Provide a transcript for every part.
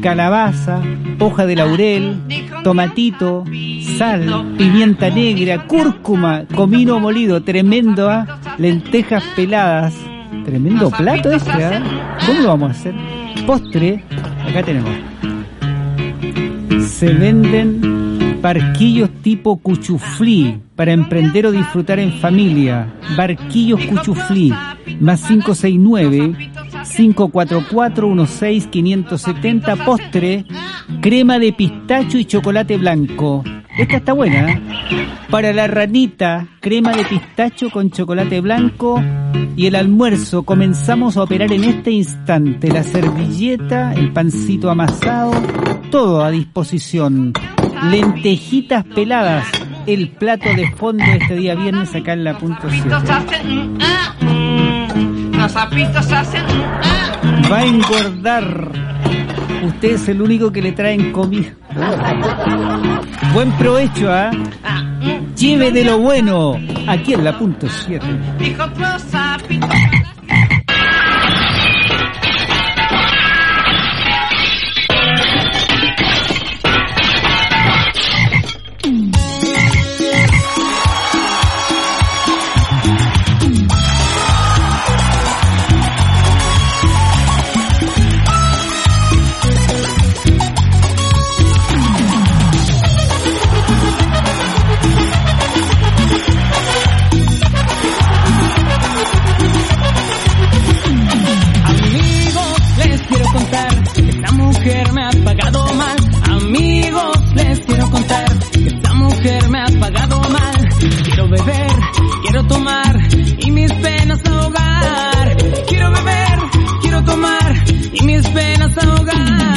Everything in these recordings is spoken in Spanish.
calabaza, hoja de laurel, tomatito, sal, pimienta negra, cúrcuma, comino molido, tremendo, lentejas peladas. Tremendo plato este, ¿eh? ¿Cómo lo vamos a hacer? Postre, acá tenemos. Se venden barquillos tipo cuchuflí para emprender o disfrutar en familia. Barquillos cuchuflí, más 569-544-16570. Postre, crema de pistacho y chocolate blanco. Esta está buena, ¿eh? Para la ranita, crema de pistacho con chocolate blanco. Y el almuerzo, comenzamos a operar en este instante. La servilleta, el pancito amasado, todo a disposición. Lentejitas peladas, el plato de fondo de este día viernes acá en la punto 7. Va a engordar. Usted es el único que le traen comida. Buen provecho, ¿ah? Lleve de lo bueno, aquí en la punto 7. Quiero tomar y mis penas ahogar. Quiero beber, quiero tomar y mis penas ahogar.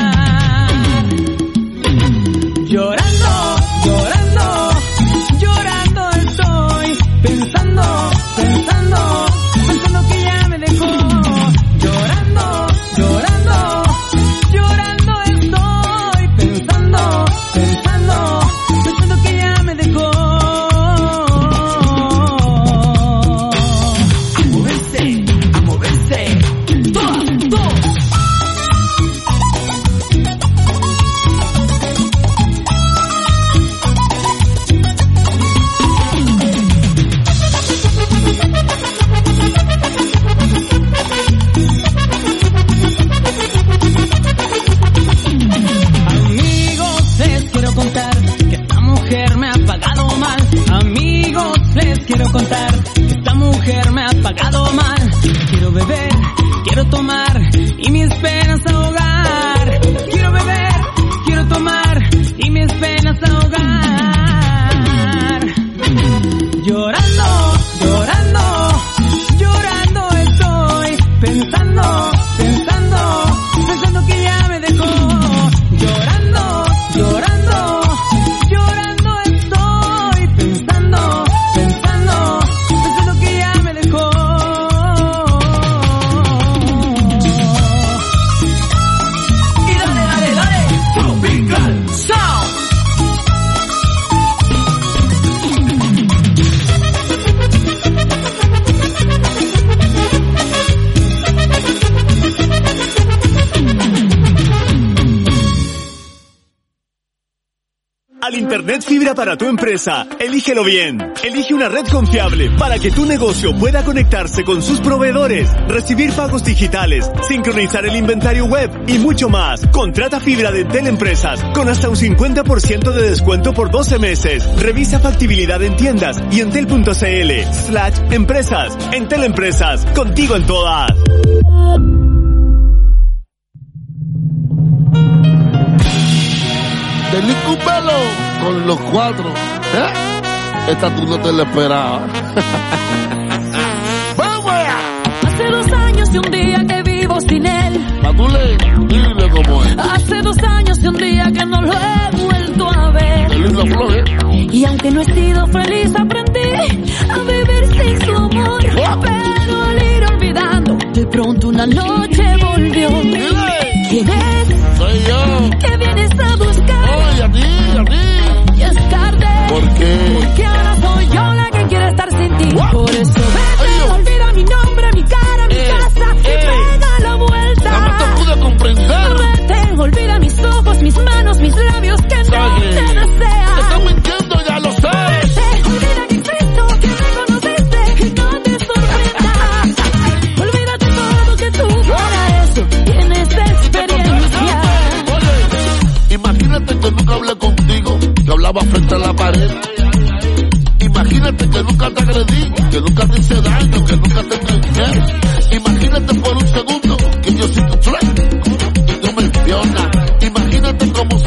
Llorando, llorando, llorando estoy. Pensando, pensando, pensando que ya me dejó. Llorando, llorando, llorando estoy. Pensando, pensando, pensando que ya me dejó. Quiero contar que esta mujer me ha pagado mal. Quiero beber, quiero tomar y mis penas ahogar. Quiero beber, quiero tomar y mis penas ahogar. Llorando, llorando, llorando estoy. Pensando, pensando, pensando que ya me dejó. Llorando, llorando, llorando estoy. Pensando, pensando que ya me dejó. Y dale, dale, dale, Tropical Sound. Al Internet fibra para tu empresa, elígelo bien. Elige una red confiable para que tu negocio pueda conectarse con sus proveedores, recibir pagos digitales, sincronizar el inventario web y mucho más. Contrata fibra de Entel Empresas con hasta un 50% de descuento por 12 meses. Revisa factibilidad en tiendas y entel.cl/empresas. Entel Empresas, contigo en todas. De Licupelo con los cuatro. Esta tú no te la esperabas. ¡Vamos allá! Hace 2 años y un día que vivo sin él. Patule, dile cómo es. Hace 2 años y un día que no lo he vuelto a ver. Qué linda flor, Y aunque no he sido feliz, aprendí a vivir sin su amor. Pero al ir olvidando, de pronto una noche volvió. ¿Quién es? Soy yo. ¿Qué vienes a buscar? Oye, a ti. Y es tarde. ¿Por qué? Porque ahora soy yo la que quiere estar sin ti. Por eso vete, olvida mi nombre, mi cara, mi casa. Y pega la vuelta. Nada más te pude comprar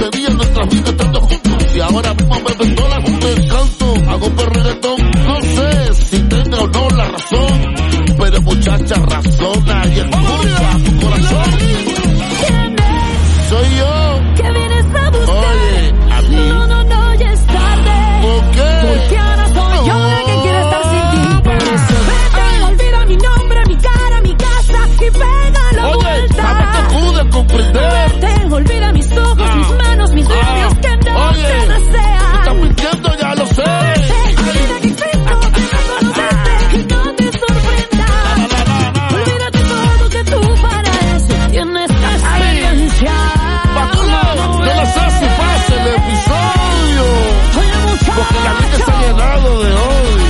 querían nuestra vida estando juntos. Y ahora mismo me ven todas un encanto. Hago por reggaetón, no sé si tenga o no la razón. Pero muchacha razona y escucha tu corazón. ¿Quién es? Soy yo. ¿Qué vienes a buscar? Oye, a mí. No, ya es tarde. ¿Por qué? Porque ahora soy yo la que quiere estar sin ti. Por eso vete, olvida mi nombre, mi cara, mi casa y pega la Oye, vuelta. ¿sabes que pude comprender? Vete, olvida mis ojos, mis manos, mis labios que no Oye, te desean. estás mintiendo, ya lo sé. Olvida que existo, que me conociste y no te sorprendas. Olvídate todo que tú para eso tienes experiencia. Paculo, no les hace fácil el episodio. Oye, muchacho. Porque la vida está llenado de odio.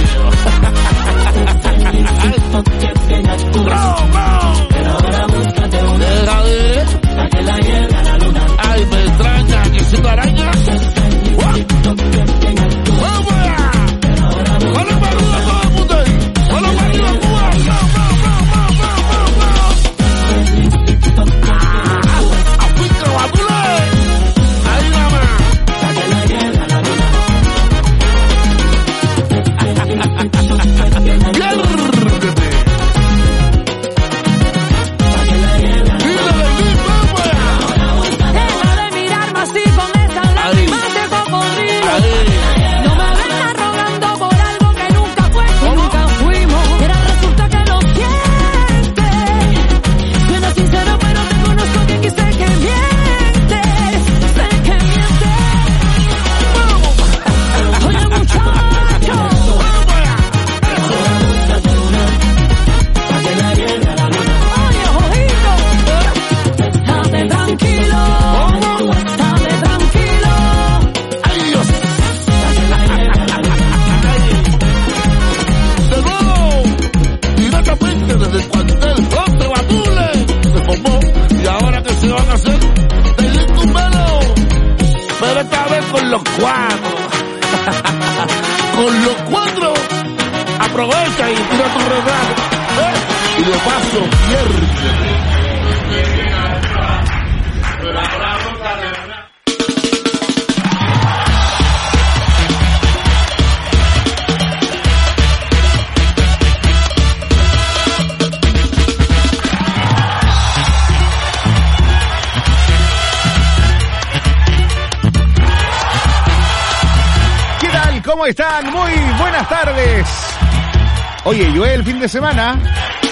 Déjale. Ay, me extraña que si te araña. ¡Vamos allá! ¡Vale para arriba todo el mundo ahí! ¡Vale para arriba, Cuba! ¡Afuera, Batule! ¡Ahí nada más! ¡Piérdete! Deja de mirarme así con esas lágrimas de cocodrilo. No me vengas rogando por algo que nunca fue y nunca fuimos. Pero resulta que lo sientes. Suena sincero, pero te conozco bien y sé que mientes. Sé que mientes. Oye, muchacho. Oye, ojito. Date tranquilo. Date tranquilo. ¡Ay, Dios! De nuevo, directamente desde el cuartel donde Batule se formó. Y ahora que se van a hacer del tumbero. Pero esta vez con los cuatro. Con los cuatro. Aprovecha y tira tu regalo. Y de paso, pierde. ¿Qué tal? ¿Cómo están? Muy buenas tardes. Oye, llueve el fin de semana.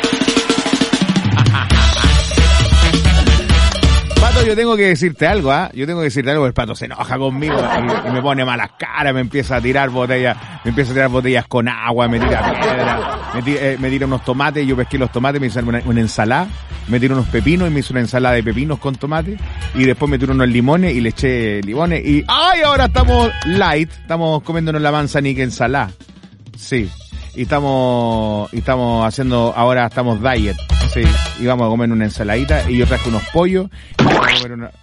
Pato, yo tengo que decirte algo, ¿ah? Yo tengo que decirte algo, el Pato se enoja conmigo y me pone malas caras, me empieza a tirar botellas con agua, me tira piedra, me tira unos tomates, yo pesqué los tomates, me hice una ensalada, me tiro unos pepinos y me hice una ensalada de pepinos con tomate, y después me tiro unos limones y le eché limones y ¡ay! Ahora estamos light, estamos comiéndonos la manzanica ensalada. Sí. Y estamos haciendo, ahora estamos diet, sí, y vamos a comer una ensaladita, y yo traje unos pollos, y vamos a comer una...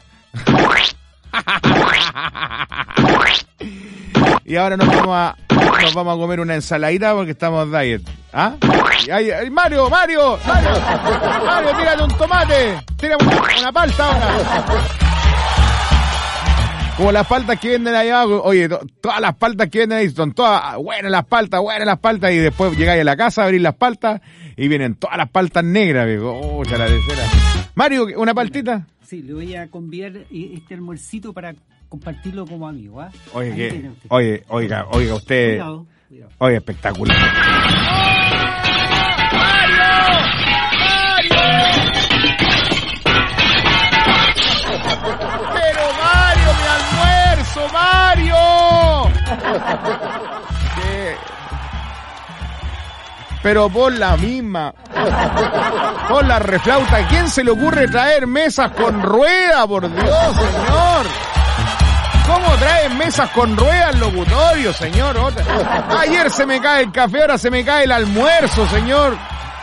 Y ahora nos vamos a comer una ensaladita porque estamos diet. ¿Ah? Ay, Mario, tírate un tomate, tírame una palta ahora. Como las paltas que venden ahí abajo, oye, todas las paltas que venden ahí son todas buenas las paltas, y después llegáis a la casa a abrir las paltas y vienen todas las paltas negras, viejo. Oh, la tercera. Mario, ¿una paltita? Sí, le voy a convidar este almuercito para compartirlo como amigo, ¿ah? Oiga, usted... Cuidado. Oye, espectacular. ¡Pero Mario, mi almuerzo, Mario! ¿Qué? Pero por la misma, por la reflauta, ¿quién se le ocurre traer mesas con rueda, por Dios, señor? ¿Cómo traen mesas con ruedas al locutorio, señor? Ayer se me cae el café, ahora se me cae el almuerzo, señor.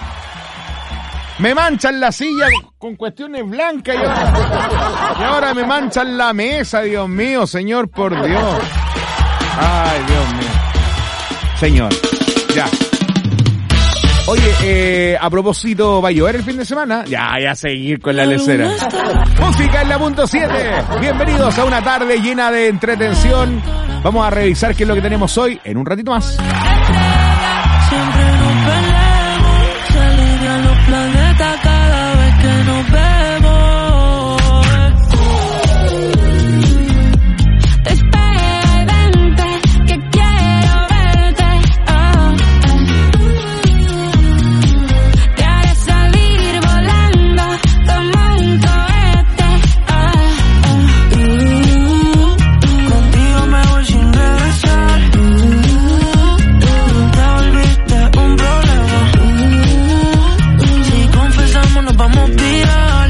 Me manchan la silla con cuestiones blancas y ahora me manchan la mesa, Dios mío, señor, por Dios. Ay, Dios mío. Señor, ya. Oye, a propósito, ¿va a llover el fin de semana? Ya seguir con la lecera. Música en la punto 7. Bienvenidos a una tarde llena de entretención. Vamos a revisar qué es lo que tenemos hoy en un ratito más. Siempre nos peleamos, se alinean los planetas cada vez que nos vemos. Espera y vente, que quiero verte. Te haré salir volando como un cohete. Contigo me voy sin regresar. Te volviste un problema. Si confesamos nos vamos viral.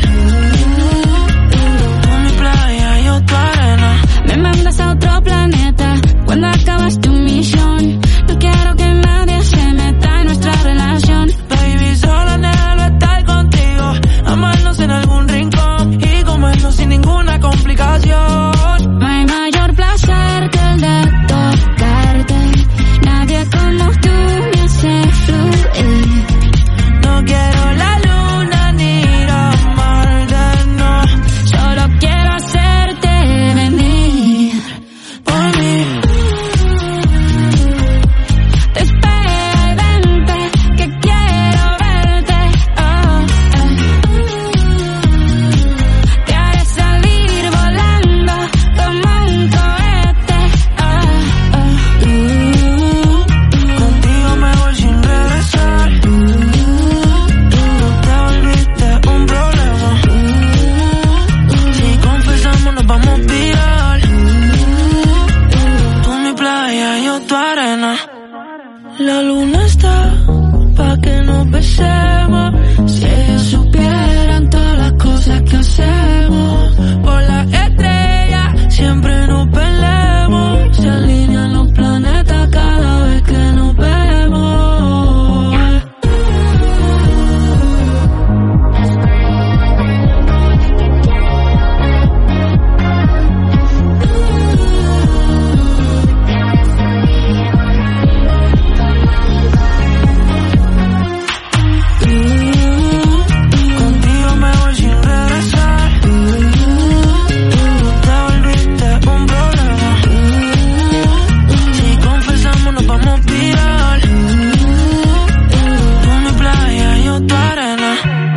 Tú mi playa, yo tu arena. Me mandas a otro planeta cuando acabas tu misión. No quiero que nadie se meta en nuestra relación. Baby, solo anhelo estar contigo, amarnos en algún rincón y comernos sin ninguna complicación. No hay mayor placer que el de tocarte. Nadie como tú me hace fluir. No quiero la luna ni la Marte, no. Solo quiero hacerte venir por mí. Te espero y vente, que quiero verte. Te haré salir volando como un cohete. Contigo me voy sin regresar. Te volviste un problema. Si confesamos nos vamos viral. Tú mi playa, yo tu arena. La luna está pa' que nos besemos. Si ellos supieran todas las cosas que hacemos. Por la estrella siempre nos peleamos. Se alinean los planetas cada vez que nos vemos. Contigo me voy sin regresar. Te volviste un problema. Si confesamos nos vamos viral. Tú mi playa, yo tu arena.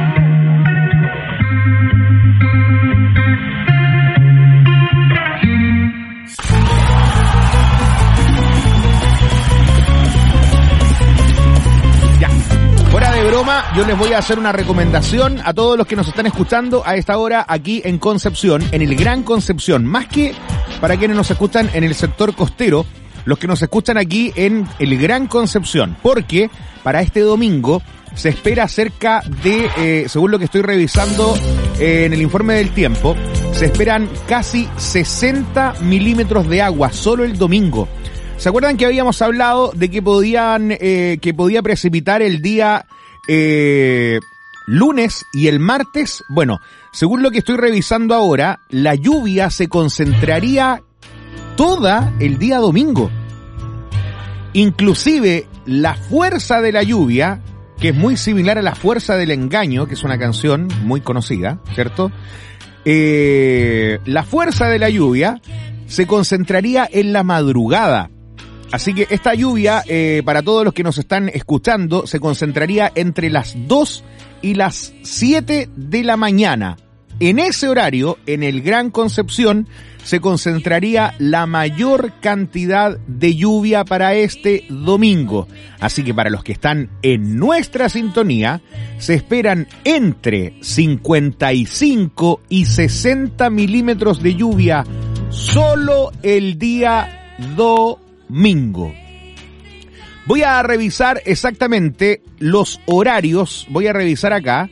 Ya, fuera de broma, yo les voy a hacer una recomendación a todos los que nos están escuchando a esta hora aquí en Concepción, en el Gran Concepción, más que para quienes nos escuchan en el sector costero, los que nos escuchan aquí en el Gran Concepción, porque para este domingo se espera cerca de, según lo que estoy revisando en el informe del tiempo, se esperan casi 60 milímetros de agua solo el domingo. ¿Se acuerdan que habíamos hablado de que podía precipitar el día lunes y el martes? Bueno, según lo que estoy revisando ahora, la lluvia se concentraría toda el día domingo. Inclusive la fuerza de la lluvia, que es muy similar a la fuerza del engaño, que es una canción muy conocida, ¿cierto? La fuerza de la lluvia se concentraría en la madrugada. Así que esta lluvia, para todos los que nos están escuchando, se concentraría entre las 2 y las 7 de la mañana. En ese horario, en el Gran Concepción, se concentraría la mayor cantidad de lluvia para este domingo. Así que para los que están en nuestra sintonía, se esperan entre 55 y 60 milímetros de lluvia solo el día domingo. Voy a revisar exactamente los horarios, voy a revisar acá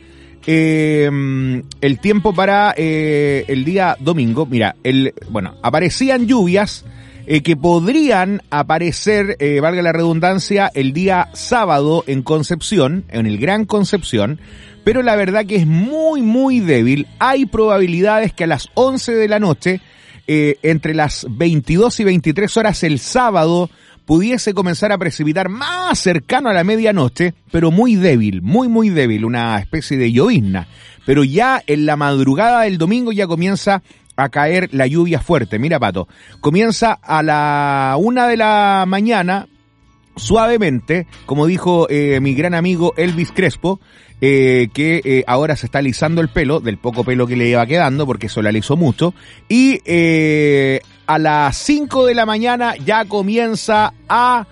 el tiempo para el día domingo. Mira, aparecían lluvias que podrían aparecer, valga la redundancia, el día sábado en Concepción, en el Gran Concepción, pero la verdad que es muy, muy débil. Hay probabilidades que a las 11 de la noche, entre las 22 y 23 horas el sábado, pudiese comenzar a precipitar más cercano a la medianoche, pero muy débil, muy débil, una especie de llovizna. Pero ya en la madrugada del domingo ya comienza a caer la lluvia fuerte. Mira, Pato, comienza a la 1 de la mañana, suavemente, como dijo mi gran amigo Elvis Crespo, que ahora se está alisando el pelo, del poco pelo que le iba quedando, porque se lo alisó mucho, y a las 5 de la mañana ya comienza a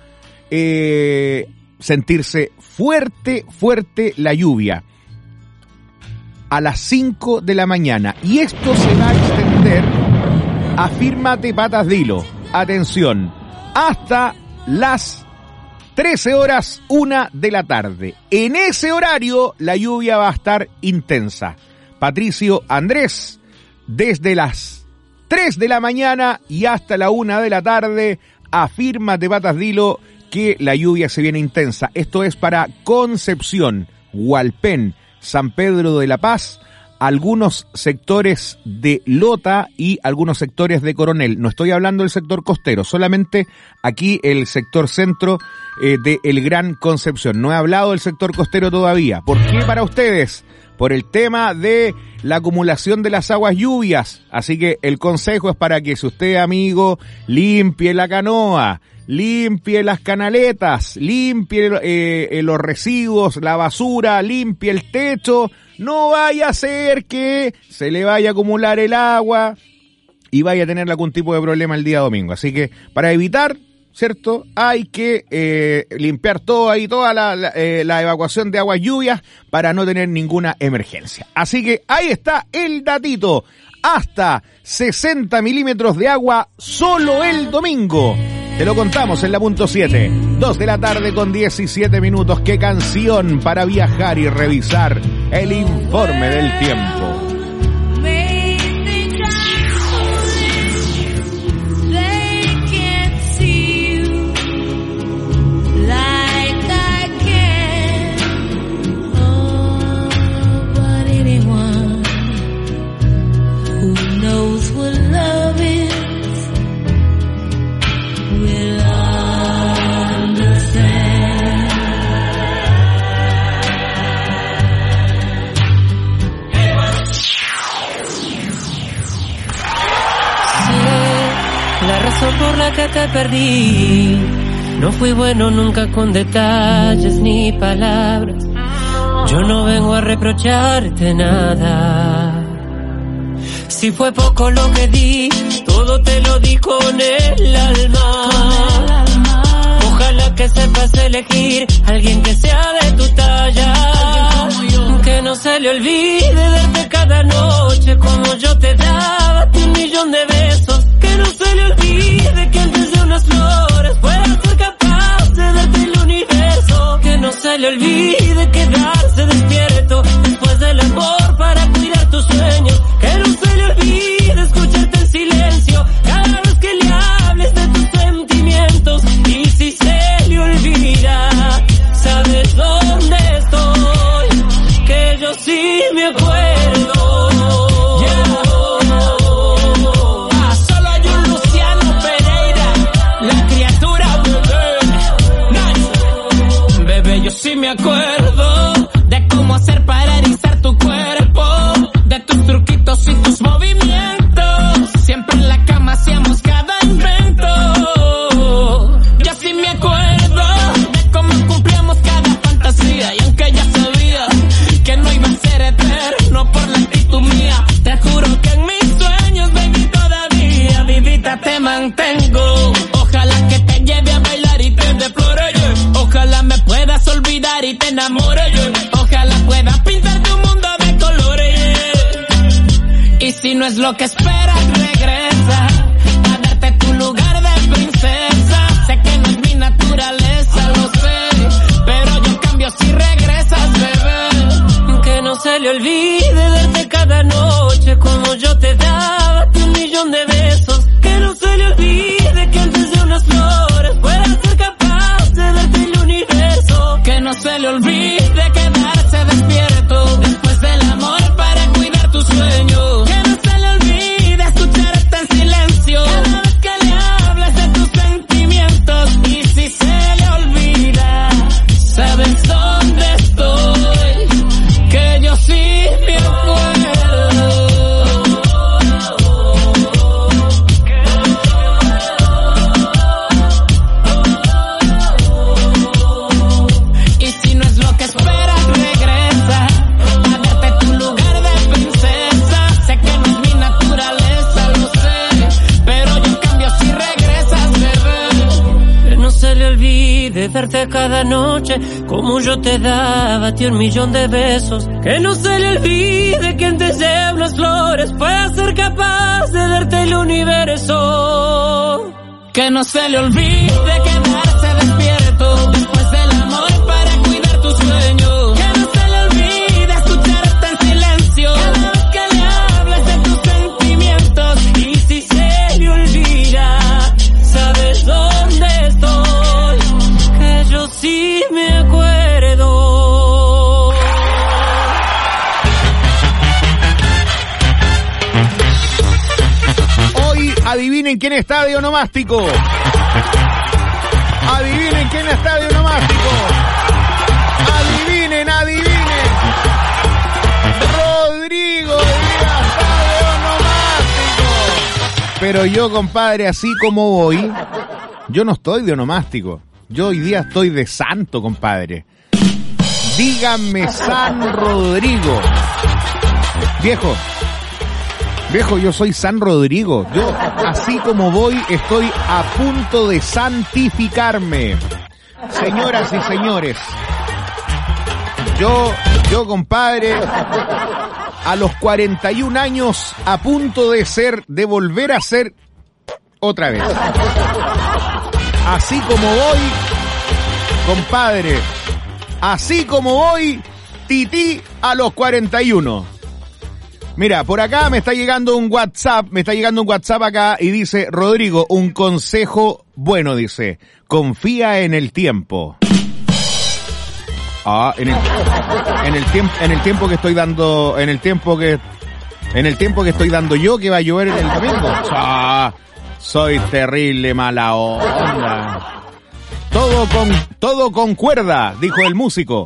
sentirse fuerte la lluvia. A las 5 de la mañana. Y esto se va a extender, afírmate patas dilo, atención, hasta las 13:01 de la tarde. En ese horario la lluvia va a estar intensa. Patricio Andrés, desde las 3 de la mañana y hasta la 1 de la tarde, afírmate patas dilo que la lluvia se viene intensa. Esto es para Concepción, Hualpén, San Pedro de la Paz, algunos sectores de Lota y algunos sectores de Coronel. No estoy hablando del sector costero, solamente aquí el sector centro de el Gran Concepción. No he hablado del sector costero todavía. ¿Por qué para ustedes? Por el tema de la acumulación de las aguas lluvias. Así que el consejo es para que si usted, amigo, limpie la canoa, limpie las canaletas, limpie los residuos, la basura, limpie el techo. No vaya a ser que se le vaya a acumular el agua y vaya a tener algún tipo de problema el día domingo. Así que para evitar, ¿cierto? Hay que limpiar todo ahí, toda la evacuación de aguas lluvias para no tener ninguna emergencia. Así que ahí está el datito. Hasta 60 milímetros de agua solo el domingo. Te lo contamos en la punto 7. 2 de la tarde con 17 minutos. Qué canción para viajar y revisar el informe del tiempo. Por la que te perdí, no fui bueno nunca con detalles ni palabras. Yo no vengo a reprocharte nada. Si fue poco lo que di, todo te lo di con el alma. Ojalá que sepas elegir alguien que sea de tu talla, que no se le olvide darte cada noche como yo te daba 1.000.000 de besos. Que no se le olvide que antes de unas flores fuera ser capaz de darte el universo. Que no se le olvide quedarse despierto después del amor para cuidar tus sueños. Que no se le olvide escucharte en silencio cada vez que le hables de tus sentimientos. Y si se le olvida, ¿sabes dónde estoy? Que yo sí me acuerdo. Sí me acuerdo de cómo hacer para erizar tu cuerpo, de tus truquitos y tus movimientos. Siempre en la cama hacíamos cada invento. Yo sí me acuerdo de cómo cumplíamos cada fantasía. Y aunque ya sabía que no iba a ser eterno por la actitud mía, te juro que en mis sueños, baby, todavía vivita te mantengo. Ojalá que te lleve a bailar y te deplore. Ojalá me puedas olvidar y te enamore yo. Ojalá puedas pintar tu mundo de colores. Y si no es lo que esperas, regresa a darte tu lugar de princesa. Sé que no es mi naturaleza, lo sé, pero yo en cambio si regresas, bebé. Que no se le olvide darte cada noche como yo te daba 1.000.000 de besos. Que no se le olvide que antes de unas flores fuera ser capaz de darte el universo. Que no se le olvide quedarse despierto después del amor para cuidar tus sueños. Que no se le olvide escuchar de darte cada noche como yo te daba a ti 1.000.000 de besos. Que no se le olvide que antes de unas flores pueda ser capaz de darte el universo. Que no se le olvide quedarse despierto después del amor para cuidar tus sueños. Que no se le olvide escucharte en silencio cada vez que le hables de tus sentimientos. Y si se le olvida, ¿sabes dónde estoy? Que yo sí me acuerdo. Hoy adivinen quién está de onomástico. Adivinen quién está de onomástico. Adivinen. Rodrigo Díaz está de onomástico. Pero yo, compadre, así como voy, yo no estoy de onomástico. Yo hoy día estoy de santo, compadre. Díganme San Rodrigo. Viejo, yo soy San Rodrigo. Yo, así como voy, estoy a punto de santificarme. Señoras y señores, yo, compadre, a los 41 años, a punto de volver a ser otra vez. Así como voy, compadre, así como voy, tití a los 41. Mira, por acá me está llegando un WhatsApp acá y dice, Rodrigo, un consejo bueno, dice, confía en el tiempo. Ah, en el tiempo que estoy dando, en el tiempo que estoy dando yo, que va a llover en el domingo. Ah, soy terrible mala onda. Todo concuerda, dijo el músico.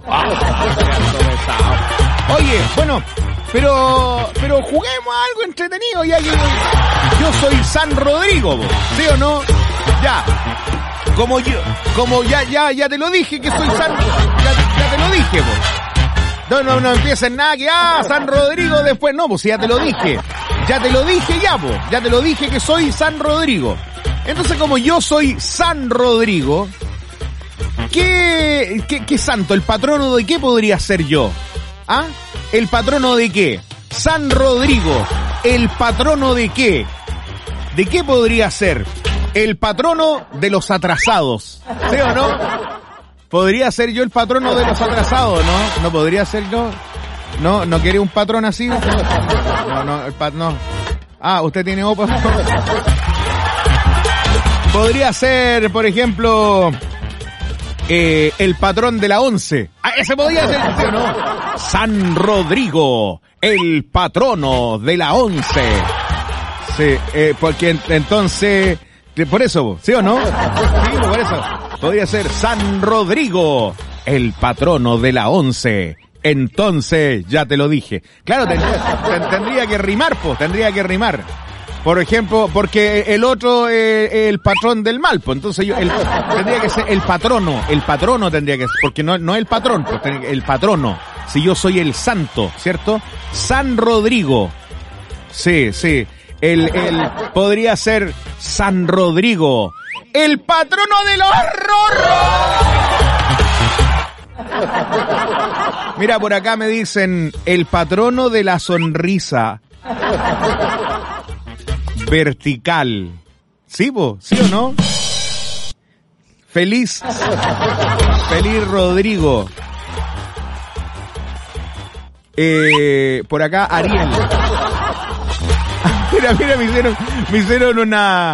Oye, bueno, pero juguemos a algo entretenido, ya que yo soy San Rodrigo, ¿sí o no? Ya. Como ya te lo dije que soy San, ya te lo dije, vos. No empiecen nada que San Rodrigo después, no, pues ya te lo dije. Ya te lo dije vos. Ya te lo dije que soy San Rodrigo. Entonces, como yo soy San Rodrigo, ¿qué santo? ¿El patrono de qué podría ser yo? ¿Ah? ¿El patrono de qué? San Rodrigo, ¿el patrono de qué? ¿De qué podría ser? El patrono de los atrasados, ¿sí o no? ¿Podría ser yo el patrono de los atrasados, no? ¿No podría ser yo? ¿No quiere un patrón así? No. Ah, usted tiene opa. Podría ser, por ejemplo, el patrón de la 11. Ah, ese podría ser, ¿sí o no? San Rodrigo, el patrono de la 11. Sí, porque entonces, por eso, ¿sí o no? Sí, por eso. Podría ser San Rodrigo, el patrono de la 11. Entonces, ya te lo dije. Claro, tendría que rimar, pues, tendría que rimar. Por ejemplo, porque el otro el patrón del mal, pues entonces yo tendría que ser el patrono tendría que ser, porque no el patrón, pues el patrono. Si yo soy el santo, ¿cierto? San Rodrigo. Sí. El podría ser San Rodrigo, el patrono del horror. Mira, por acá me dicen el patrono de la sonrisa vertical. ¿Sí, vos? ¿Sí o no? Feliz Rodrigo. Por acá Ariel. Mira, me hicieron una.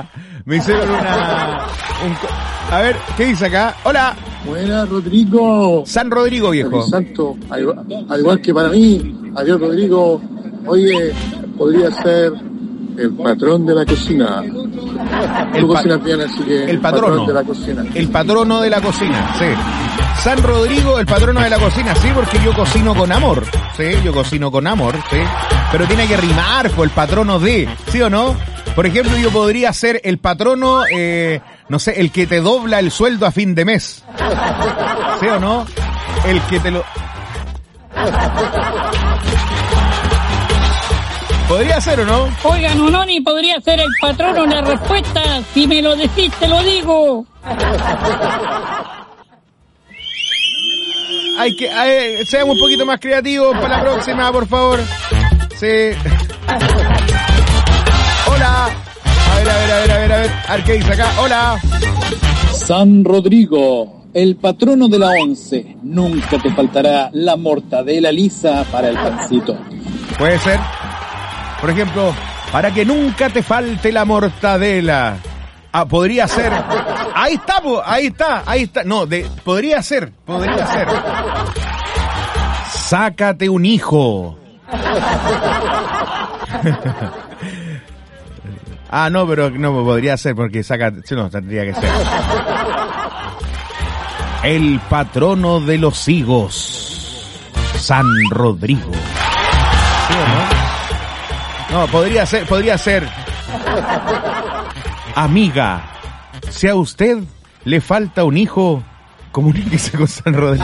A ver, ¿qué dice acá? Hola. Buena, Rodrigo. San Rodrigo, viejo. Santo, al igual que para mí, adiós, Rodrigo. Oye, podría ser el patrón de la cocina. Tú cocinas bien, así que el patrón de la cocina. El patrono de la cocina, sí. San Rodrigo, el patrono de la cocina, sí, porque yo cocino con amor. Sí, yo cocino con amor, sí. Pero tiene que rimar por el patrono de, ¿sí o no? Por ejemplo, yo podría ser el patrono, no sé, el que te dobla el sueldo a fin de mes. ¿Sí o no? El que te lo... ¿Podría ser o no? Oigan, Unoni, podría ser el patrono la respuesta. Si me lo decís, te lo digo. seamos un poquito más creativos para la próxima, por favor. Sí. Hola. A ver, ¿qué dice acá? Hola. San Rodrigo, el patrono de la 11. Nunca te faltará la mortadela lisa para el pancito. Puede ser. Por ejemplo, para que nunca te falte la mortadela. Ah, podría ser. Ahí está. No, podría ser. Sácate un hijo. No, pero no podría ser porque no, tendría que ser. El patrono de los higos, San Rodrigo. ¿Sí o no? No, podría ser. Amiga, si a usted le falta un hijo, comuníquese con San Rodrigo.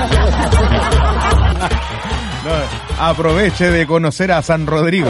No, aproveche de conocer a San Rodrigo,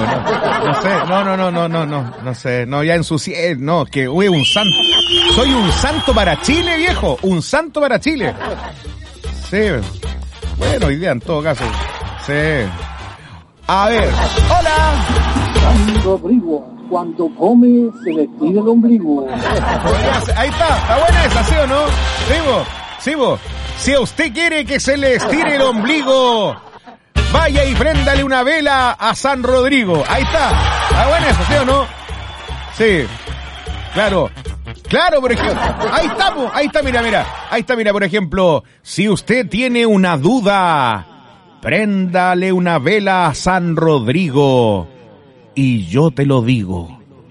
no sé, ya ensucié, no, que un santo, soy un santo para Chile, viejo, un santo para Chile. Sí, bueno, idea en todo caso, sí. A ver, hola. San Rodrigo, cuando come se le tira el ombligo. Ahí está buena esa, ¿sí o no? Sí, vos. Si usted quiere que se le estire el ombligo, vaya y préndale una vela a San Rodrigo. Ahí está buena esa, ¿sí o no? Sí, claro, por ejemplo, ahí está, mira, por ejemplo, si usted tiene una duda, préndale una vela a San Rodrigo y yo te lo digo.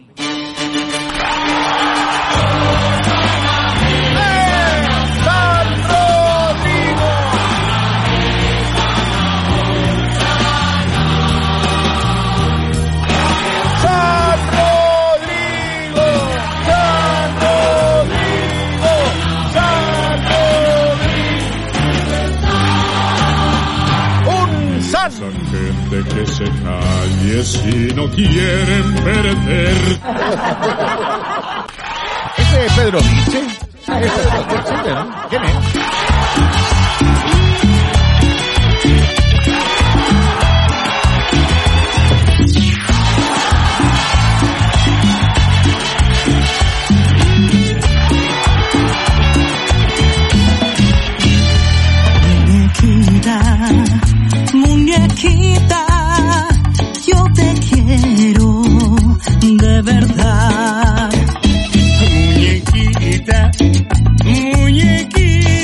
Son gente que se calle si no quieren perder. ¿Ese es Pedro Viche? ¿No? ¿Quién es? Muñequita, yo te quiero de verdad. Muñequita,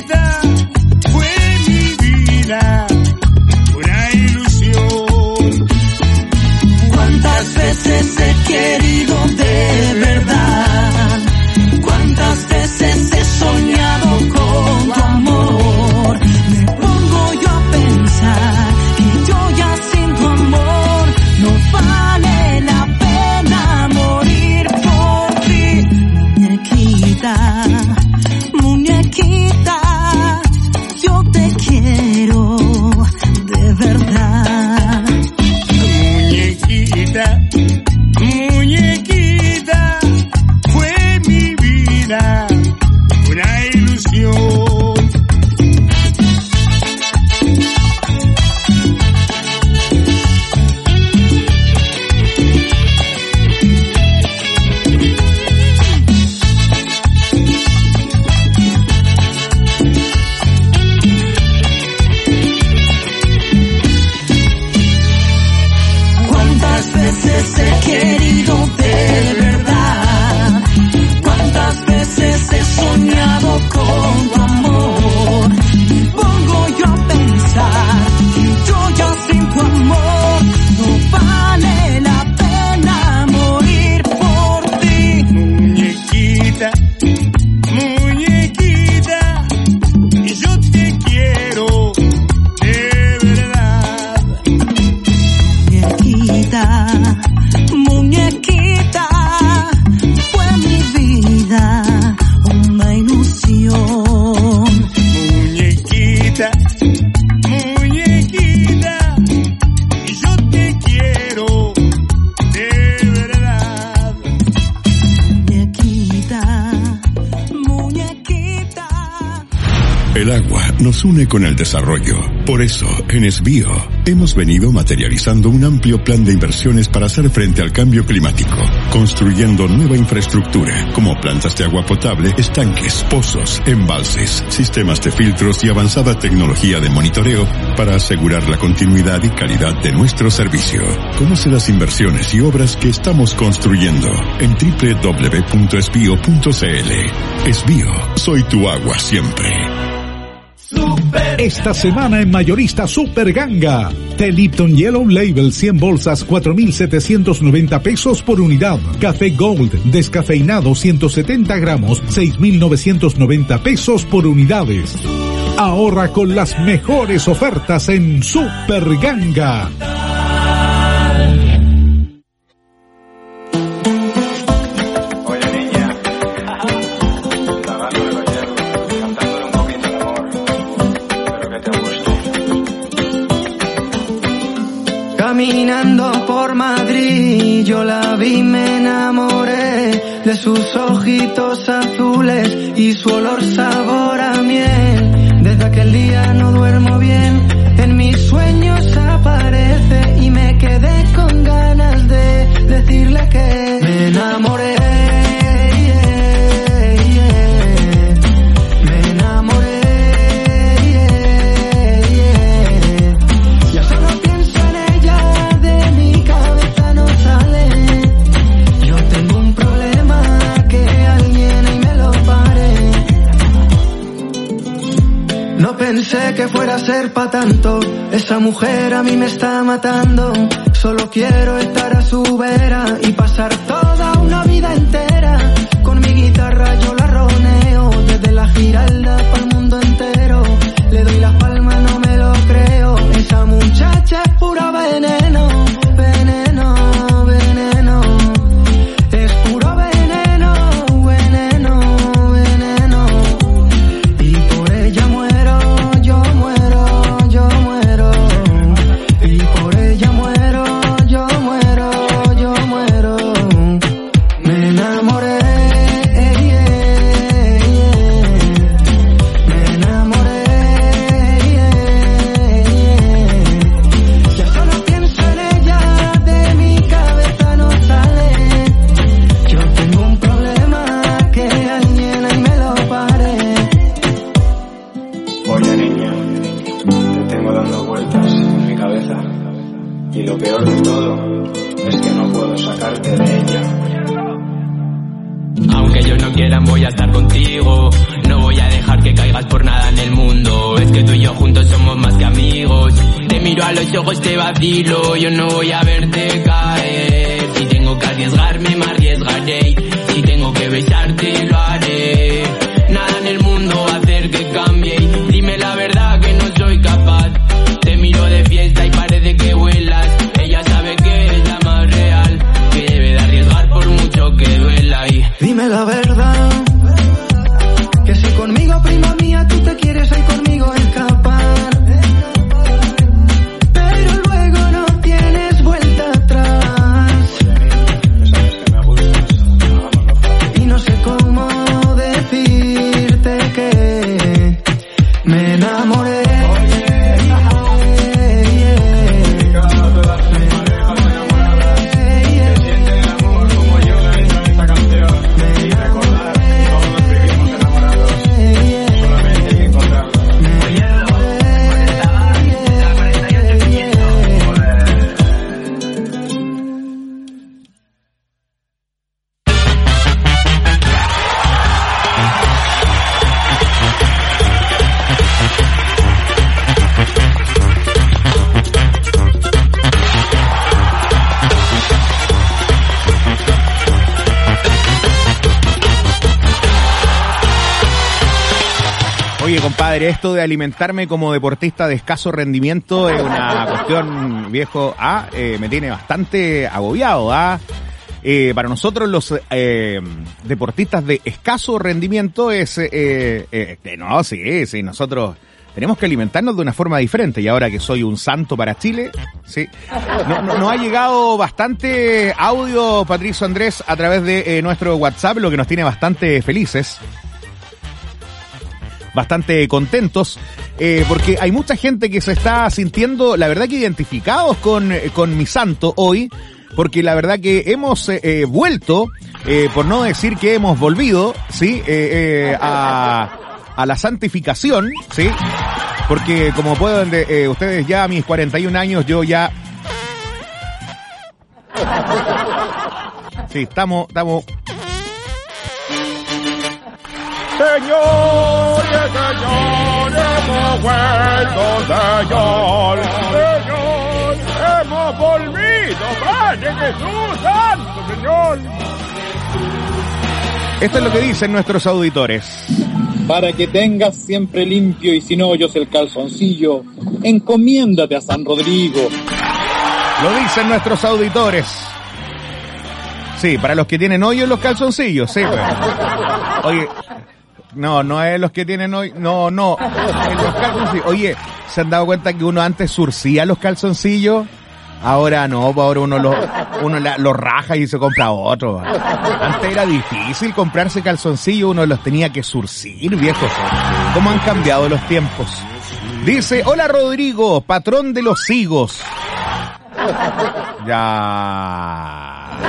El agua nos une con el desarrollo. Por eso, en Esbío, hemos venido materializando un amplio plan de inversiones para hacer frente al cambio climático, construyendo nueva infraestructura, como plantas de agua potable, estanques, pozos, embalses, sistemas de filtros y avanzada tecnología de monitoreo para asegurar la continuidad y calidad de nuestro servicio. Conoce las inversiones y obras que estamos construyendo en www.esbio.cl. Esbío, soy tu agua siempre. Esta semana en Mayorista Super Ganga, té Lipton Yellow Label 100 bolsas 4.790 pesos por unidad. Café Gold descafeinado 170 gramos 6.990 pesos por unidades. Ahorra con las mejores ofertas en Super Ganga. Caminando por Madrid, yo la vi, me enamoré de sus ojitos azules y su olor sabor a miel. Desde aquel día no duermo bien, en mis sueños aparece y me quedé con ganas de decirle que me enamoré. Pensé que fuera a ser pa' tanto, esa mujer a mí me está matando. Solo quiero estar a su vera y pasar toda una vida entera. Con mi guitarra yo la roneo, desde la Giralda pa'l mundo entero. Le doy las palmas, no me lo creo, esa muchacha es pura veneno. Veneno, veneno, es puro veneno, veneno, veneno. Y por ella muero. Y lo peor de todo es que no puedo sacarte de ella. Aunque ellos no quieran voy a estar contigo. No voy a dejar que caigas por nada en el mundo. Es que tú y yo juntos somos más que amigos. Te miro a los ojos, te vacilo. Yo no voy a verte caer. Si tengo que arriesgarme, me arriesgaré. Si tengo que besarte, lo haré. Nada en el mundo va a hacer que cambie. Dime la verdad que no soy capaz. Te miro de fiesta y parece que vuelas. Ella sabe que es la más real, que debe de arriesgar por mucho que duela. Y dime la verdad, que si conmigo, prima mía, tú te quieres ahí conmigo escapar. Pero luego no tienes vuelta atrás. Y no sé cómo decirte que me enamoré. Oye, compadre, esto de alimentarme como deportista de escaso rendimiento es una cuestión, viejo, me tiene bastante agobiado, para nosotros los deportistas de escaso rendimiento es, sí, nosotros tenemos que alimentarnos de una forma diferente, y ahora que soy un santo para Chile, sí, nos ha llegado bastante audio, Patricio Andrés, a través de nuestro WhatsApp, lo que nos tiene bastante felices. bastante contentos, porque hay mucha gente que se está sintiendo, la verdad que identificados con mi santo hoy, porque la verdad que hemos vuelto, por no decir que hemos volvido, ¿sí? A la santificación, ¿sí? Porque como pueden ustedes ya a mis 41 años, yo ya... Sí, estamos... Señores, hemos vuelto, señor. Señor, hemos volvido, Padre Jesús Santo, Señor. Esto es lo que dicen nuestros auditores. Para que tengas siempre limpio y sin hoyos el calzoncillo, encomiéndate a San Rodrigo. Lo dicen nuestros auditores. Sí, para los que tienen hoyos en los calzoncillos, sí, pues. Oye, no es los que tienen hoyos, no, en los calzoncillos. Oye, ¿se han dado cuenta que uno antes surcía los calzoncillos? Ahora no, ahora uno los raja y se compra otro. Antes era difícil comprarse calzoncillos, uno los tenía que surcir, viejos. ¿Cómo han cambiado los tiempos? Dice, hola Rodrigo, patrón de los higos. Ya.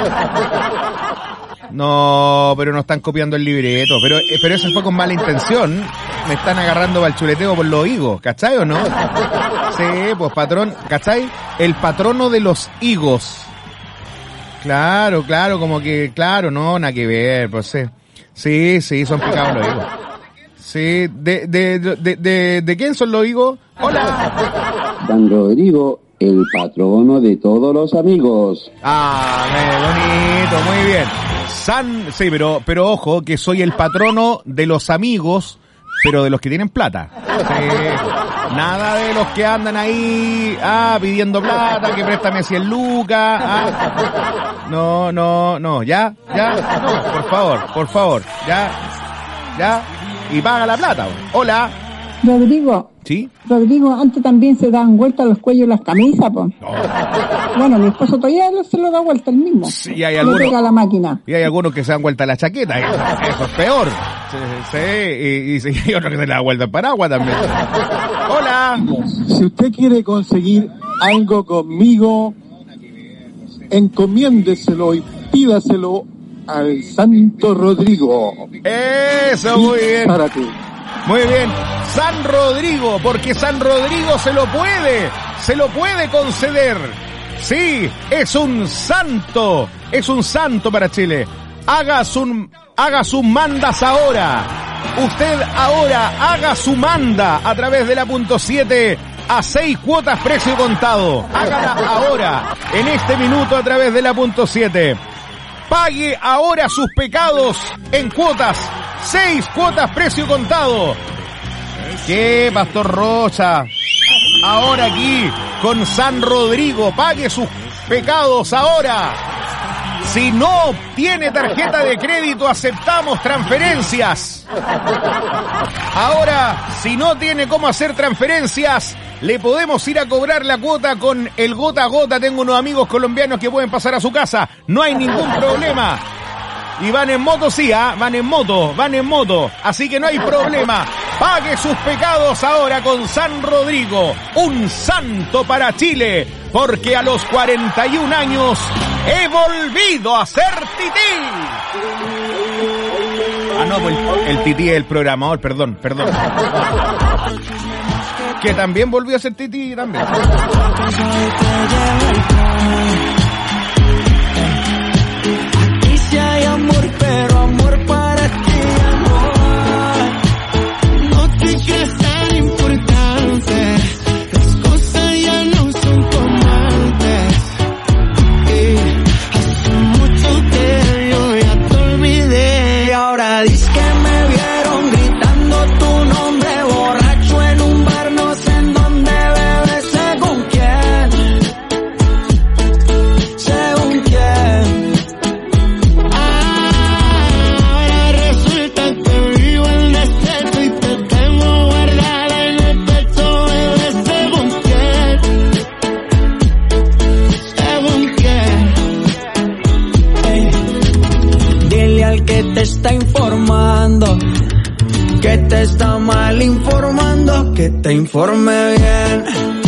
No, pero no están copiando el libreto. Pero eso fue con mala intención. Me están agarrando al chuleteo por los higos, ¿cachai o no? Sí, pues patrón, ¿cachai? El patrono de los higos. Claro, como que, claro, no, nada que ver, pues sí. Sí, son picados los higos. Sí, ¿de quién son los higos? Hola. San Rodrigo, el patrono de todos los amigos. Ah, bonito, muy bien. Sí, pero ojo, que soy el patrono de los amigos, pero de los que tienen plata. Sí. Nada de los que andan ahí, pidiendo plata, que préstame 100 lucas. No, ya, no, por favor, ya, y paga la plata. Hola. Rodrigo. ¿Sí? Rodrigo, antes también se dan vueltas los cuellos las camisas, po. Bueno, mi esposo todavía se lo da vuelta el mismo. Sí, hay algunos. Le pega a la máquina. Y hay algunos que se dan vuelta la chaqueta, eso es peor. Sí, y hay otros que se le da vuelta el paraguas también. Hola. Si usted quiere conseguir algo conmigo, encomiéndeselo y pídaselo al Santo Rodrigo. Eso, muy bien. Para ti. Muy bien, San Rodrigo, porque San Rodrigo se lo puede conceder. Sí, es un santo para Chile. Haga sus mandas ahora. Usted ahora haga su manda a través de la .7 a 6 cuotas precio contado. Hágala ahora, en este minuto a través de la .7. Pague ahora sus pecados en cuotas. 6 cuotas precio contado. ¿Qué, Pastor Rocha? Ahora aquí con San Rodrigo. Pague sus pecados ahora. Si no tiene tarjeta de crédito, aceptamos transferencias. Ahora, si no tiene cómo hacer transferencias, le podemos ir a cobrar la cuota con el gota a gota. Tengo unos amigos colombianos que pueden pasar a su casa. No hay ningún problema. Y van en moto, sí, van en moto. Así que no hay problema. Pague sus pecados ahora con San Rodrigo. Un santo para Chile. Porque a los 41 años he volvido a ser tití. No, pues el tití es el programador, perdón. Que también volvió a ser tití también. Aquí sí hay amor, pero amor para ti, amor. No te creas tan importante. Las cosas ya no son como antes. Hace mucho que yo ya te olvidé. Y ahora dices que me vieron gritando tu nombre borracho en un bar, no sé en dónde, bebé, según quién. Según quién. Ahora resulta que vivo en desierto y te tengo guardada en el pecho, bebé, según quién. Según quién. Dile al que te está informando que te está mal informando, que te informe bien.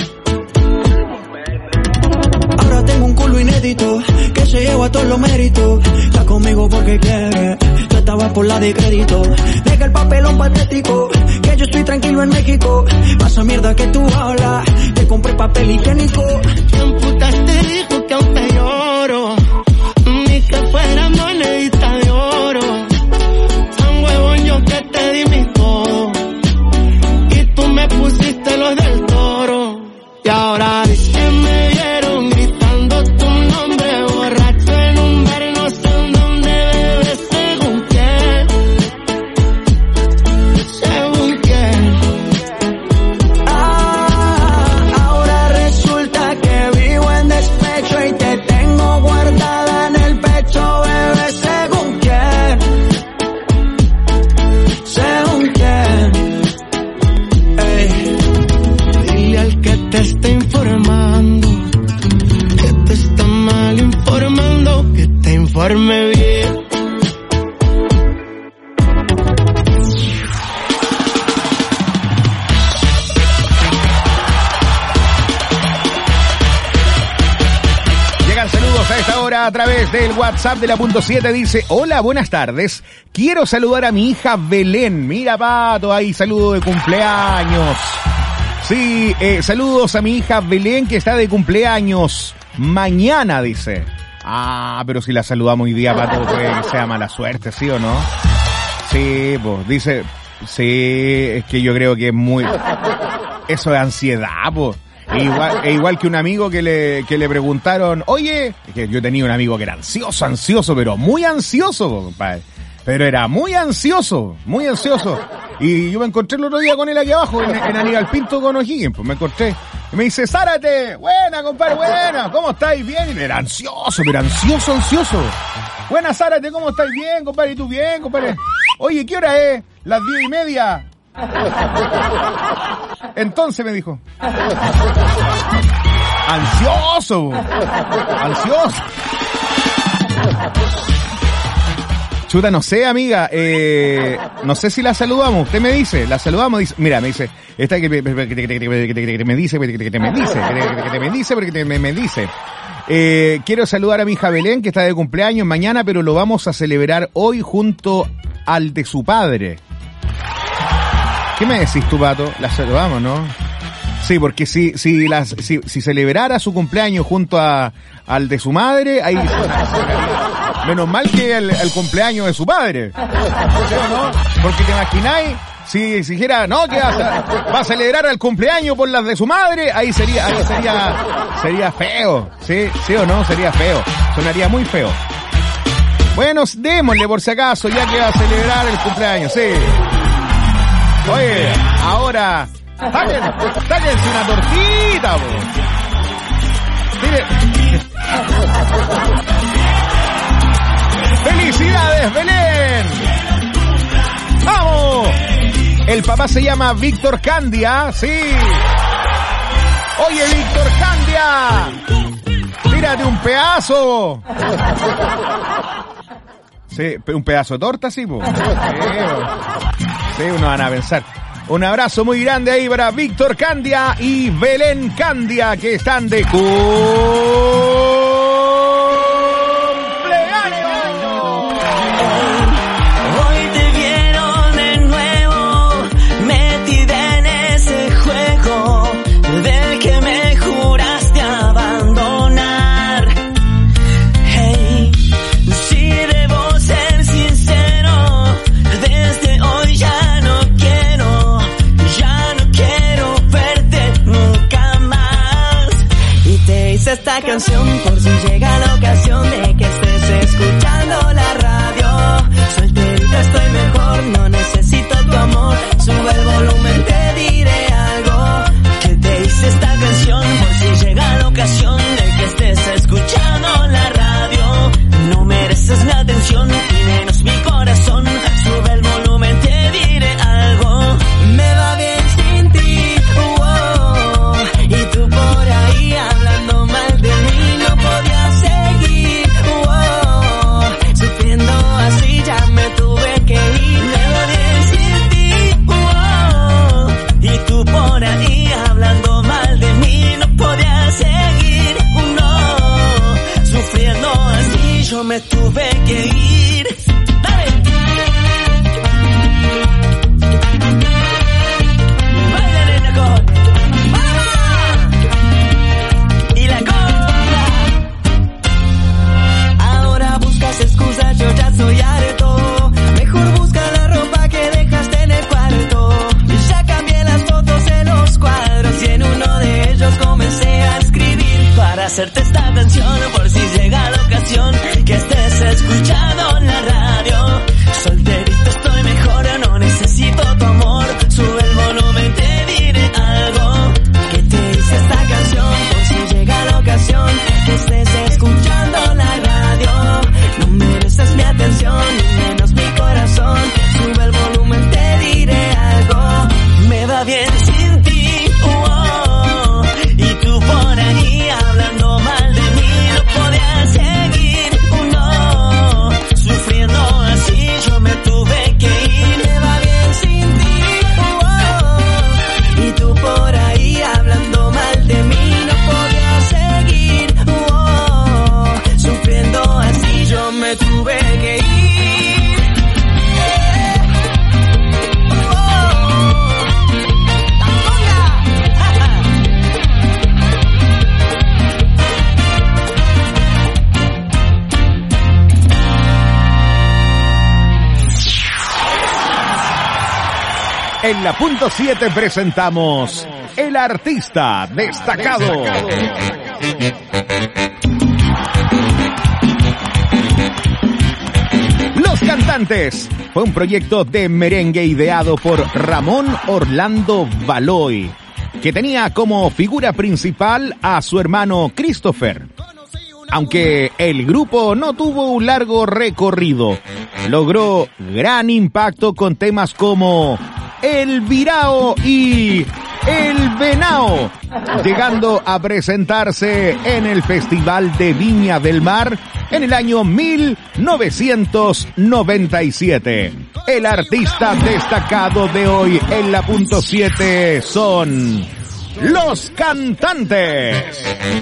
Ahora tengo un culo inédito, que se lleva todos los méritos. Está conmigo porque quiere, tú estabas por la de crédito. Deja el papelón patético, que yo estoy tranquilo en México. Pasa mierda que tú hablas, te compré papel higiénico. ¿Quién putas te dijo que aún te lloro? Ni que fuera monedita de oro. Tan huevón yo que te di mi todo, y tú me pusiste los del Toro. Y ahora dices que me vieron gritando tu nombre, borracho en un bar, no sé en dónde bebes, según quién. Según quién. Ahora resulta que vivo en despecho y te tengo guardada en el pecho, bebé, según quién. Según quién. Ey. Dile al que te está informando, que te está mal informando, que te informe bien. Llegan saludos a esta hora a través del WhatsApp de la .7. Dice, hola, buenas tardes. Quiero saludar a mi hija Belén. Mira, Pato, ahí saludo de cumpleaños. Sí, saludos a mi hija Belén, que está de cumpleaños mañana, dice. Ah, pero si la saludamos hoy día, Pato, puede que sea mala suerte, ¿sí o no? Sí, pues, dice, sí, es que yo creo que es muy... Eso es ansiedad, pues. Igual que un amigo que le preguntaron, oye, que yo tenía un amigo que era ansioso, pero muy ansioso, compadre. Pero era muy ansioso. Y yo me encontré el otro día con él aquí abajo, en Aníbal Pinto con O'Higgins, pues me encontré. Y me dice, Zárate, buena, compadre, buena, ¿cómo estáis? Bien. Y era ansioso. Buena, Zárate, ¿cómo estáis? Bien, compadre, ¿y tú bien, compadre? Oye, ¿qué hora es? Las 10:30. Entonces me dijo. Ansioso. Chuta, no sé, amiga, no sé si la saludamos. Usted me dice, la saludamos, dice, mira, me dice, esta que me dice. Quiero saludar a mi hija Belén, que está de cumpleaños mañana, pero lo vamos a celebrar hoy junto al de su padre. ¿Qué me decís tú, Pato? La saludamos, ¿no? Sí, porque si celebrara su cumpleaños junto al de su madre, ahí menos mal que el cumpleaños de su padre. ¿Sí o no? Porque te imagináis, si dijera, no, que va a celebrar el cumpleaños por las de su madre, ahí sería feo. ¿Sí o no? Sería feo. Sonaría muy feo. Bueno, démosle por si acaso, ya que va a celebrar el cumpleaños, sí. Oye, ahora, sáquense una tortita, po. Mire. ¡Felicidades, Belén! ¡Vamos! El papá se llama Víctor Candia, sí. Oye, Víctor Candia, tírate un pedazo. Sí, un pedazo de torta, sí, po. Sí, uno van a pensar. Un abrazo muy grande ahí para Víctor Candia y Belén Candia, que están de cumpleaños. Hoy te vieron de nuevo, metida en ese juego del que me juraste abandonar. Hey, si debo ser sincero, desde hoy ya no quiero verte nunca más. Y te hice esta canción por si llega la ocasión de que estés escuchando la radio. Solterita estoy mejor, no necesito tu amor. Sube el volumen, te diré algo. Que te hice esta canción por si llega la ocasión de que estés escuchando la radio. No mereces mi atención y menos mi corazón. Sube el volumen, te diré algo. Me va bien sin ti, y tú por ahí hablando mal de mí. No En la punto 7 presentamos El Artista Destacado. Los Cantantes fue un proyecto de merengue ideado por Ramón Orlando Baloy, que tenía como figura principal a su hermano Christopher. Aunque el grupo no tuvo un largo recorrido, logró gran impacto con temas como El Virao y El Venao, llegando a presentarse en el Festival de Viña del Mar en el año 1997. El artista destacado de hoy en la punto 7 son Los Cantantes.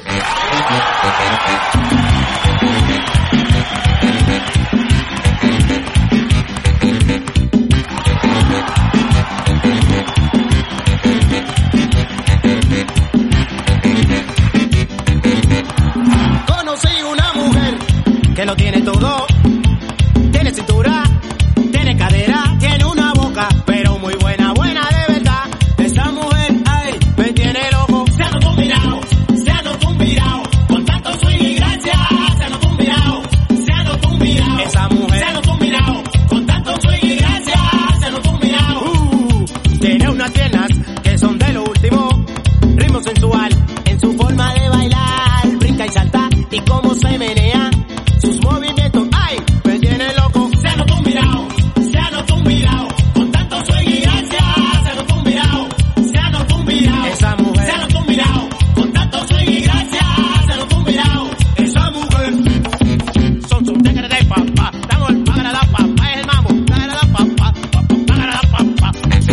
Conocí una mujer que lo tiene todo. Tiene cintura, tiene cadera, tiene una boca, pero muy buena, buena de verdad. Esa mujer, ay, me tiene loco. Se anotó un virao, se anotó un virao. Con tanto swing y gracia, se anotó un virao, se anotó un virao. Esa mujer, se anotó un virao. Con tanto swing y gracia, se anotó un virao. Tiene unas piernas que son de lo último. Ritmo sensual en su forma de bailar. Brinca y salta y cómo se menea. Sus movimientos, ay, me tiene loco. Se anotó un virao, se anotó un virao. Con tanto swing y gracia, se anotó un virao, se anotó un virao. Esa mujer, se anotó un virao. Con tanto swing y gracia, se anotó un virao. Esa mujer, son sus tigres de papá. Damos el pagar a la papá, es el mambo. Pagar a la papá, pagar a la papá.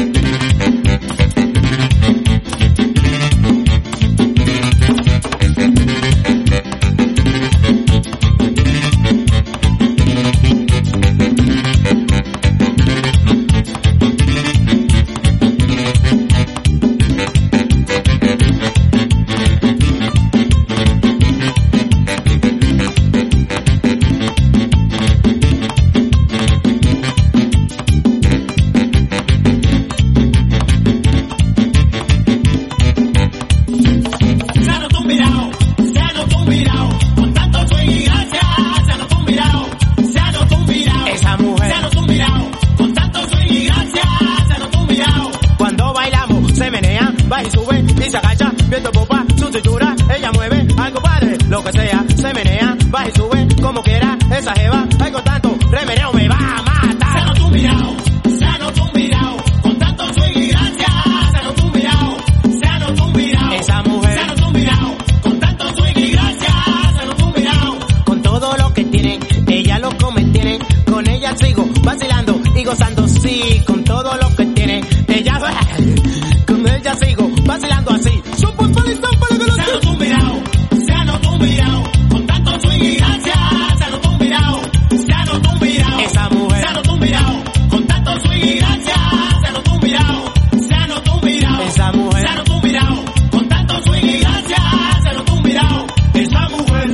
Se anotó un virao, se anotó un virao. Con tanto swing y gracia, se anotó un virao, se anotó un virao. Esa mujer, se anotó un virao. Con tanto swing y gracia, se anotó un virao. Cuando bailamos, se menea, baja y sube y se agacha, viendo popa, su cintura, ella mueve, algo padre, lo que sea, se menea, baja y sube, como quiera, esa jeva, ay con tanto remeneo me va a matar. Se anotó un virao, se anotó un virao. Con tanto swing y gracia, se anotó un virao, se anotó un virao. Esa mujer, se anotó un virao. Con tanto swing y gracia, se anotó un virao. Con todo lo que tiene, ella lo come, tiene. Con ella sigo vacilando y gozando, sí. Con todo lo que tiene, ella, con ella sigo vacilando así. Se anotó un virao, se anotó un virao. Con tanto swing y gracia, se anotó un virao, se anotó un virao. Esa mujer, se anotó un virao. Con tanto swing y gracia, se anotó un virao, se anotó un virao. Esa mujer, se anotó un virao. Con tanto swing y gracia, se anotó un virao. Esa mujer.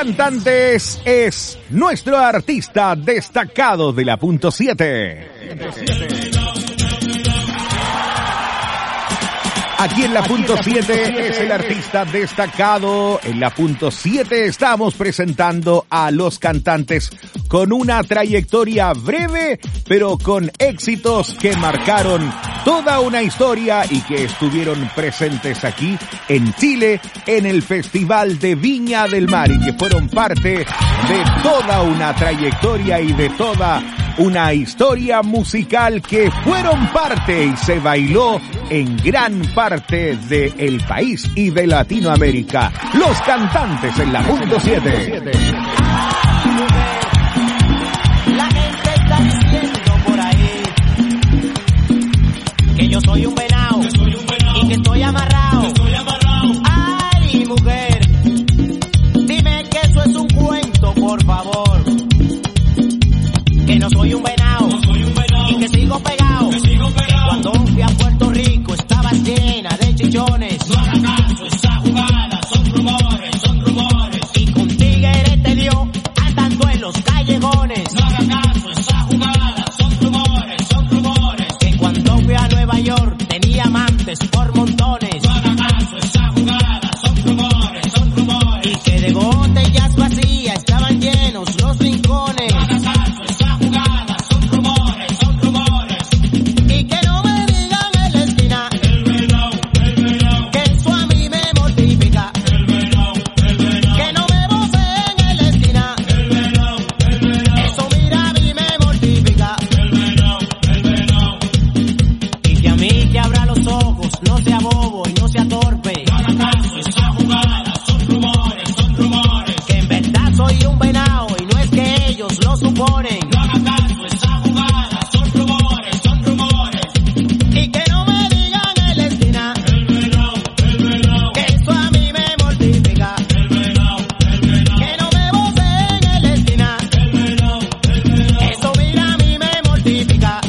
Cantantes es nuestro artista destacado de la punto 7. Aquí en la punto 7 es el artista destacado. En la punto 7 estamos presentando a los cantantes con una trayectoria breve, pero con éxitos que marcaron toda una historia y que estuvieron presentes aquí en Chile en el Festival de Viña del Mar y que fueron parte de toda una trayectoria y de toda una historia musical que fueron parte y se bailó en gran parte del país y de Latinoamérica. Los cantantes en la punto 7. La gente está diciendo por ahí que yo soy un venado y que estoy amarrado. Ay, mujer, dime que eso es un cuento, por favor. Que no soy un venado y que sigo pegado. Cuando fui a Puerto Rico estaba llena de chichones. No hagas caso, esa jugada son rumores, son rumores. Y con tigres te dio andando en los callejones. No hagas caso, esa jugada son rumores, son rumores. Que cuando fui a Nueva York tenía amantes por montones. No hagas caso, esa jugada son rumores, son rumores. Y que de botellas vacías estaban llenos los rincones. No hagas caso, esa jugada son rumores, son rumores. Y que no me digan en la esquina que eso a mí me mortifica. Que no me voceen en la esquina, eso mira a mí me mortifica. Y que a mí que abra los ojos, no sea bobo y no sea torpe. No haga caso, esa jugada son rumores, son rumores. Que en verdad soy un venado y no es que ellos lo suponen. No haga caso, esa jugada son rumores, son rumores. Y que no me digan en la esquina que eso a mí me mortifica. Que no me voceen en la esquina, eso mira a mí me mortifica.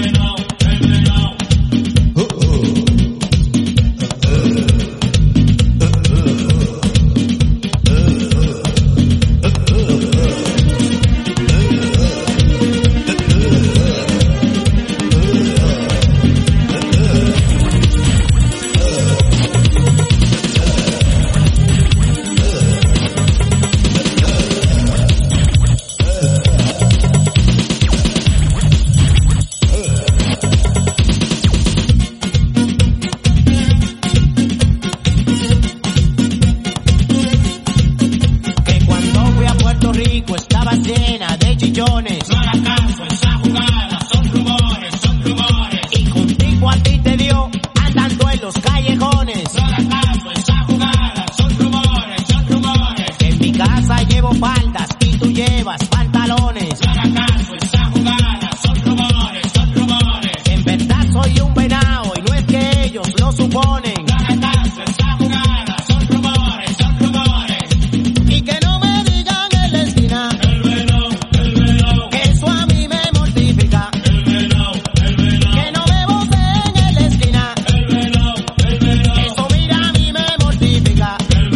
Que cuando fui a Puerto Rico estaba llena de chichones. No hagas caso, esa jugada son rumores, son rumores. Y contigo a ti te dio andando en los callejones. No hagas caso, esa jugada son rumores, son rumores. Que en mi casa llevo faldas y tú llevas pantalones. No hagas caso, esa jugada son rumores, son rumores. Que en verdad soy un venado y no es que ellos lo suponen. No hagas caso, esa jugada son rumores, son rumores. Y que no me digan en la esquina que eso a mí me mortifica. Que no me voceen en la esquina, eso mira a mí me mortifica.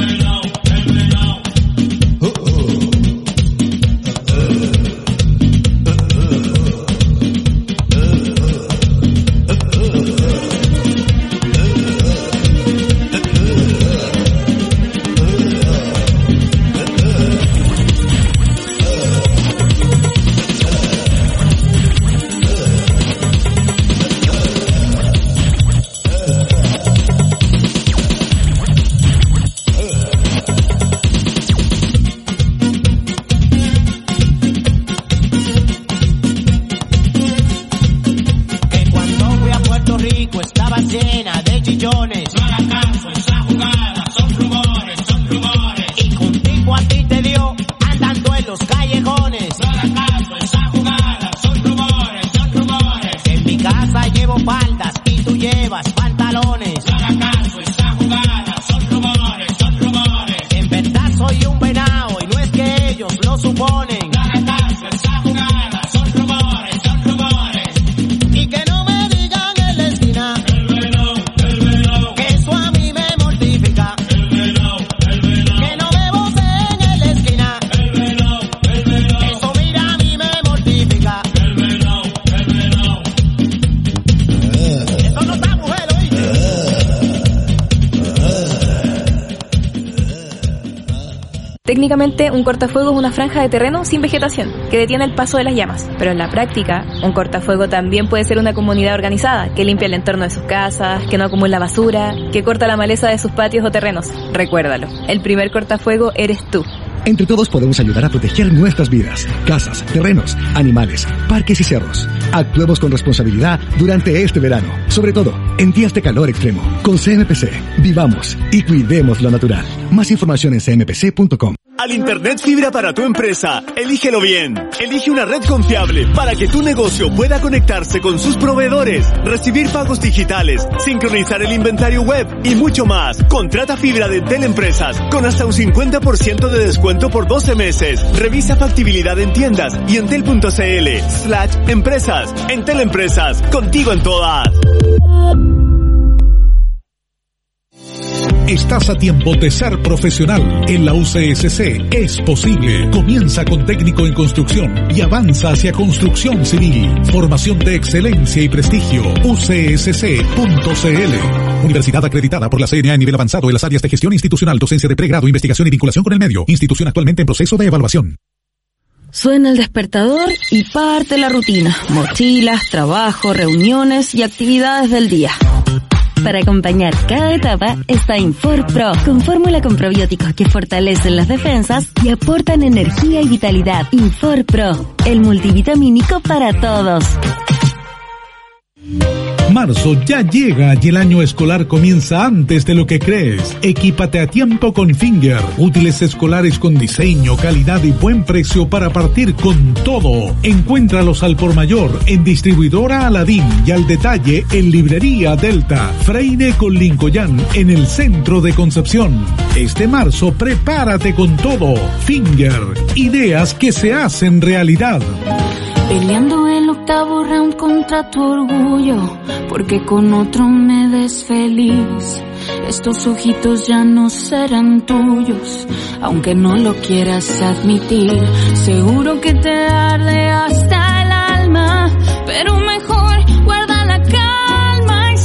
Que cuando fui a Puerto Rico estaba llena de chichones. No hagas caso, esa jugada son rumores, son rumores. Y contigo a ti te dio andando en los callejones. No hagas caso, esa jugada son rumores, son rumores. Que en mi casa llevo faldas y tú llevas pantalones. No hagas caso, esa jugada son rumores, son rumores. Que en verdad soy un venado y no es que ellos lo suponen. No hagas caso, esa jugada son rumores, son rumores. Y que no me digan en la esquina que eso a mí me mortifica. Que no me voceen en la esquina, Técnicamente, un cortafuego es una franja de terreno sin vegetación, que detiene el paso de las llamas. Pero en la práctica, un cortafuego también puede ser una comunidad organizada, que limpia el entorno de sus casas, que no acumula basura, que corta la maleza de sus patios o terrenos. Recuérdalo, el primer cortafuego eres tú. Entre todos podemos ayudar a proteger nuestras vidas, casas, terrenos, animales, parques y cerros. Actuemos con responsabilidad durante este verano, sobre todo en días de calor extremo. Con CMPC, vivamos y cuidemos lo natural. Más información en cmpc.com. Al Internet fibra para tu empresa, elígelo bien. Elige una red confiable para que tu negocio pueda conectarse con sus proveedores, recibir pagos digitales, sincronizar el inventario web y mucho más. Contrata fibra de Entel Empresas con hasta un 50% de descuento por 12 meses. Revisa factibilidad en tiendas y entel.cl/empresas. Entel Empresas, contigo en todas. Estás a tiempo de ser profesional. En la UCSC es posible. Comienza con técnico en construcción y avanza hacia construcción civil. Formación de excelencia y prestigio. UCSC.cl. Universidad acreditada por la CNA a nivel avanzado en las áreas de gestión institucional, docencia de pregrado, investigación y vinculación con el medio. Institución actualmente en proceso de evaluación. Suena el despertador y parte la rutina. Mochilas, trabajo, reuniones y actividades del día. Para acompañar cada etapa está Infor Pro, con fórmula con probióticos que fortalecen las defensas y aportan energía y vitalidad. Infor Pro, el multivitamínico para todos. Marzo ya llega y el año escolar comienza antes de lo que crees. Equípate a tiempo con Finger. Útiles escolares con diseño, calidad y buen precio para partir con todo. Encuéntralos al por mayor en distribuidora Aladín y al detalle en librería Delta. Freire con Lincoln en el centro de Concepción. Este marzo prepárate con todo. Finger. Ideas que se hacen realidad. Peleando el octavo round contra tu orgullo, porque con otro me des feliz. Estos ojitos ya no serán tuyos, aunque no lo quieras admitir. Seguro que te arde